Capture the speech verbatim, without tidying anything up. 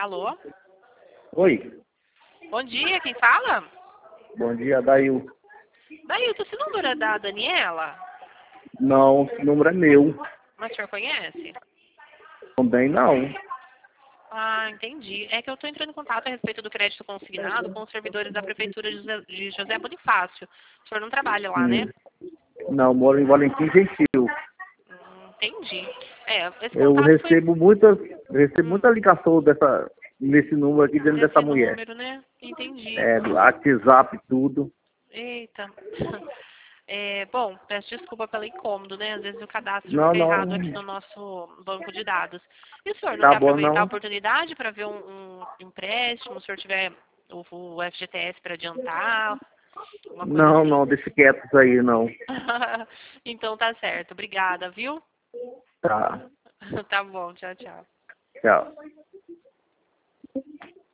Alô? Oi, Bom dia, quem fala? bom dia, Dail. Dailton, esse número é da Daniela? Não, esse número é meu. Mas o senhor conhece? Também não. Ah, entendi. É que eu estou entrando em contato a respeito do crédito consignado com os servidores da Prefeitura de José de José Bonifácio. O senhor não trabalha lá, né? Hum, Não, moro em Valentim Gentil. Hum, entendi. É, esse Eu contato foi recebo muita, recebo hum, muita ligação dessa, nesse número aqui dentro dessa desse mulher. número, né? Entendi. É, do WhatsApp, tudo. Eita. É, bom, peço desculpa pelo incômodo, né? Às vezes o cadastro Não, fica não, errado aqui no nosso banco de dados. E o senhor não tá quer bom, aproveitar a não. oportunidade para ver um, um empréstimo, se o senhor tiver o, o F G T S para adiantar, uma coisa Não, assim? não, deixa quieto isso aí, não. Então tá certo. Obrigada, viu? Tá, Tá bom, tchau, tchau. tchau.